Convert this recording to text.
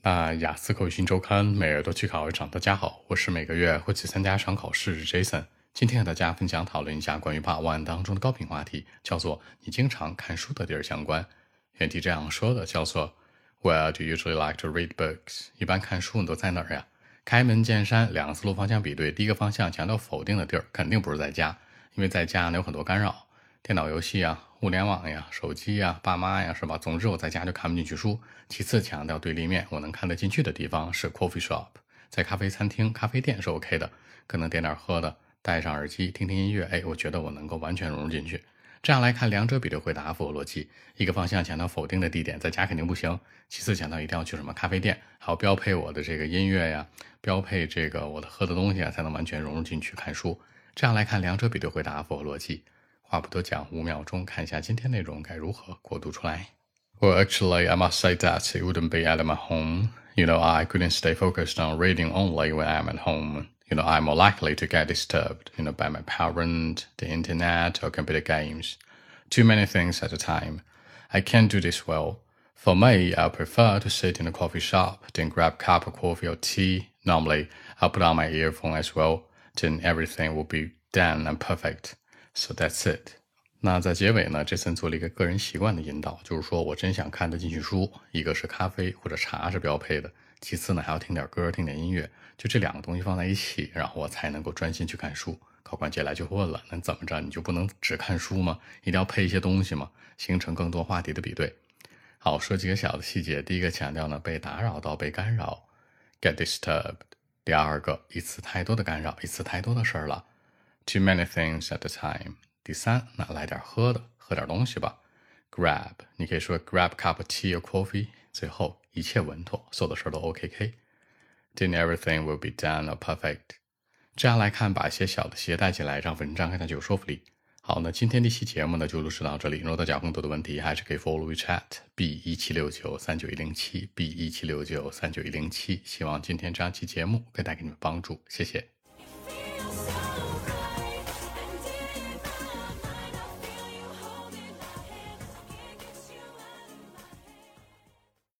那雅思口语新周刊每日都去考一场。大家好，我是每个月会去参加一场考试 Jason。今天和大家分享讨论一下关于Part 1当中的高频话题，叫做你经常看书的地儿相关。原题这样说的，叫做 Where do you usually like to read books？ 一般看书你都在哪儿呀？开门见山，两个思路方向比对。第一个方向强调否定的地儿，肯定不是在家，因为在家呢有很多干扰，电脑游戏啊、互联网呀、手机呀、爸妈呀，是吧？总之我在家就看不进去书。其次强调对立面，我能看得进去的地方是 coffee shop， 在咖啡餐厅、咖啡店是 OK 的，可能点点喝的，戴上耳机听听音乐，我觉得我能够完全融入进去。这样来看，两者比对回答符合逻辑。一个方向强调否定的地点，在家肯定不行。其次强调一定要去什么咖啡店，还要标配我的这个音乐呀，标配这个我的喝的东西啊，才能完全融入进去看书。这样来看，两者比对回答符合逻辑。话不多讲，5秒钟看一下今天内容该如何过渡出来。Well, actually, I must say that it wouldn't be at my home. I couldn't stay focused on reading only when I'm at home. I'm more likely to get disturbed, by my parent, the internet, or computer games. Too many things at a time. I can't do this well. For me, I prefer to sit in a coffee shop, then grab a cup of coffee or tea. Normally, I'll put on my earphone as well. Then everything will be done and perfect. So that's it. 那在结尾呢，Jason 做了一个个人习惯的引导，就是说我真想看得进去书，一个是咖啡或者茶是标配的，其次呢还要听点歌，听点音乐，就这两个东西放在一起，然后我才能够专心去看书。考官接下来就会问了，那怎么着，你就不能只看书吗？一定要配一些东西吗？形成更多话题的比对。好，说几个小的细节。第一个强调呢，被打扰到，被干扰 get disturbed。第二个，一次太多的干扰，一次太多的事儿了 too many things at a time。第三，那来点喝的，喝点东西吧 grab， 你可以说 grab cup of tea or coffee。 最后一切稳妥，所有的事都 OK。 Then everything will be done or perfect。 这样来看，把一些小的细节带进来，让文章更加具有说服力。好，那今天这期节目呢就录制到这里。如果大家有更多的问题，还是可以 follow WeChat B176939107107 B176939107107。希望今天这样期节目可以带给你们帮助，谢谢。